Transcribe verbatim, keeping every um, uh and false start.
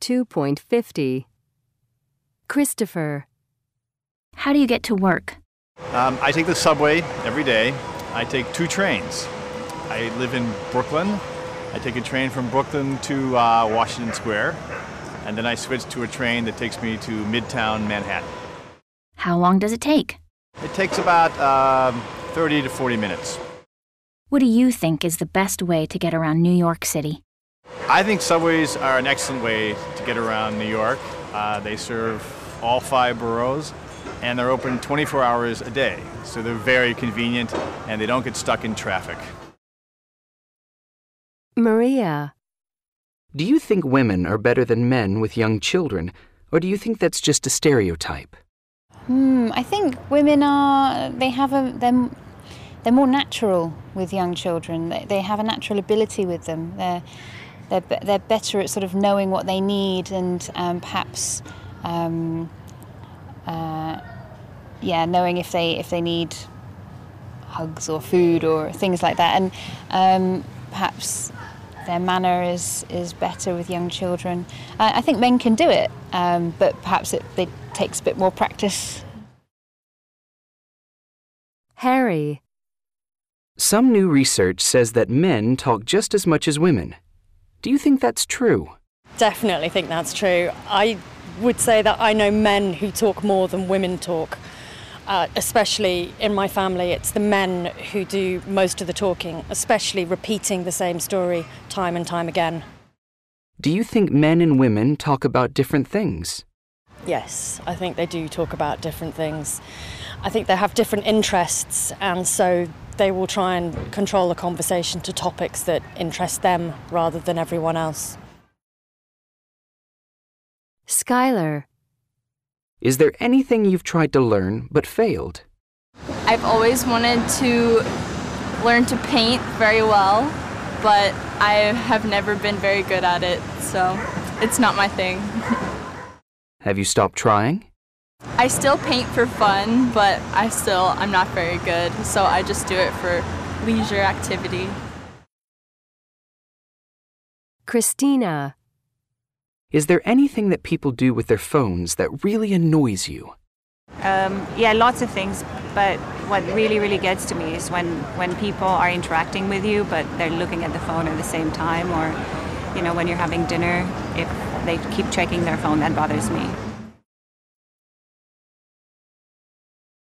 two point five zero. Christopher. How do you get to work? Um, I take the subway every day. I take two trains. I live in Brooklyn. I take a train from Brooklyn to uh, Washington Square, and then I switch to a train that takes me to Midtown Manhattan. How long does it take? It takes about um, thirty to forty minutes. What do you think is the best way to get around New York City? I think subways are an excellent way to get around New York. Uh, they serve all five boroughs, and they're open twenty-four hours a day, so they're very convenient, and they don't get stuck in traffic. Maria. Do you think women are better than men with young children, or do you think that's just a stereotype? Hmm, I think women are, they have a, they're, they're more natural with young children. They, they have a natural ability with them. They're, they're, they're better at sort of knowing what they need and um, perhaps, um, uh, yeah, knowing if they, if they need hugs or food or things like that. And um, perhaps their manner is, is better with young children. Uh, I think men can do it, um, but perhaps it, it takes a bit more practice. Harry. Some new research says that men talk just as much as women. Do you think that's true? Definitely think that's true. I would say that I know men who talk more than women talk. Uh, especially in my family, it's the men who do most of the talking, especially repeating the same story time and time again. Do you think men and women talk about different things? Yes, I think they do talk about different things. I think they have different interests, and so they will try and control the conversation to topics that interest them rather than everyone else. Skylar. Is there anything you've tried to learn but failed? I've always wanted to learn to paint very well, but I have never been very good at it, so it's not my thing. Have you stopped trying? I still paint for fun, but I still, I'm not very good, so I just do it for leisure activity. Christina. Is there anything that people do with their phones that really annoys you? Um, yeah, lots of things, but what really, really gets to me is when, when people are interacting with you, but they're looking at the phone at the same time, or, you know, when you're having dinner, if they keep checking their phone, that bothers me.